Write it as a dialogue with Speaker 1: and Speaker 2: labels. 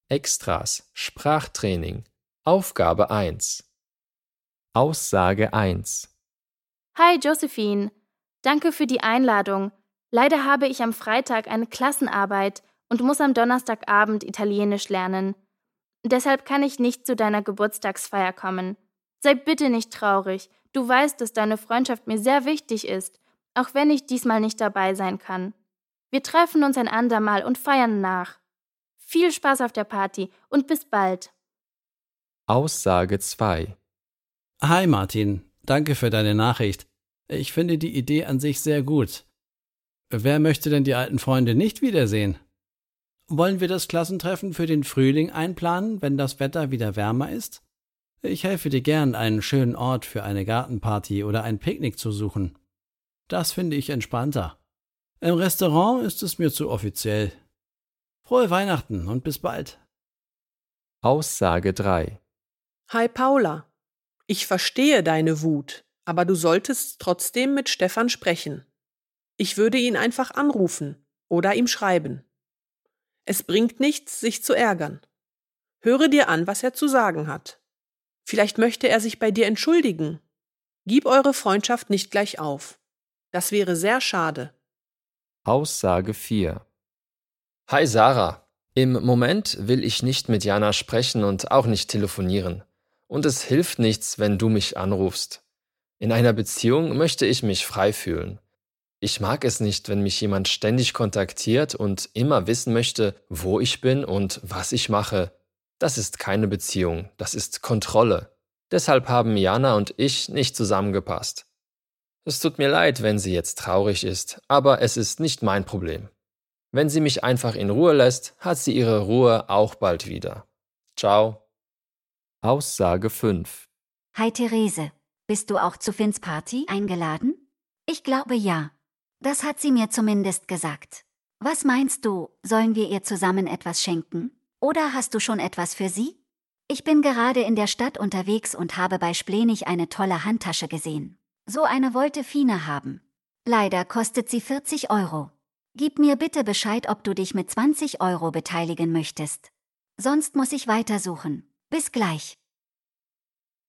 Speaker 1: Extras, Sprachtraining. Aufgabe 1. Aussage 1.
Speaker 2: Hi Josephine, danke für die Einladung. Leider habe ich am Freitag eine Klassenarbeit und muss am Donnerstagabend Italienisch lernen. Deshalb kann ich nicht zu deiner Geburtstagsfeier kommen. Sei bitte nicht traurig. Du weißt, dass deine Freundschaft mir sehr wichtig ist, auch wenn ich diesmal nicht dabei sein kann. Wir treffen uns ein andermal und feiern nach. Viel Spaß auf der Party und bis bald.
Speaker 1: Aussage 2.
Speaker 3: Hi Martin, danke für deine Nachricht. Ich finde die Idee an sich sehr gut. Wer möchte denn die alten Freunde nicht wiedersehen? Wollen wir das Klassentreffen für den Frühling einplanen, wenn das Wetter wieder wärmer ist? Ich helfe dir gern, einen schönen Ort für eine Gartenparty oder ein Picknick zu suchen. Das finde ich entspannter. Im Restaurant ist es mir zu offiziell. Frohe Weihnachten und bis bald.
Speaker 1: Aussage 3.
Speaker 4: Hi Paula, ich verstehe deine Wut, aber du solltest trotzdem mit Stefan sprechen. Ich würde ihn einfach anrufen oder ihm schreiben. Es bringt nichts, sich zu ärgern. Höre dir an, was er zu sagen hat. Vielleicht möchte er sich bei dir entschuldigen. Gib eure Freundschaft nicht gleich auf. Das wäre sehr schade.
Speaker 1: Aussage 4. Hi Sarah, im Moment will ich nicht mit Jana sprechen und auch nicht telefonieren. Und es hilft nichts, wenn du mich anrufst. In einer Beziehung möchte ich mich frei fühlen. Ich mag es nicht, wenn mich jemand ständig kontaktiert und immer wissen möchte, wo ich bin und was ich mache. Das ist keine Beziehung, das ist Kontrolle. Deshalb haben Jana und ich nicht zusammengepasst. Es tut mir leid, wenn sie jetzt traurig ist, aber es ist nicht mein Problem. Wenn sie mich einfach in Ruhe lässt, hat sie ihre Ruhe auch bald wieder. Ciao. Aussage 5.
Speaker 5: Hi Therese, bist du auch zu Finns Party eingeladen? Ich glaube ja. Das hat sie mir zumindest gesagt. Was meinst du, sollen wir ihr zusammen etwas schenken? Oder hast du schon etwas für sie? Ich bin gerade in der Stadt unterwegs und habe bei Splenich eine tolle Handtasche gesehen. So eine wollte Fine haben. Leider kostet sie 40 Euro. Gib mir bitte Bescheid, ob du dich mit 20 Euro beteiligen möchtest. Sonst muss ich weitersuchen. Bis gleich.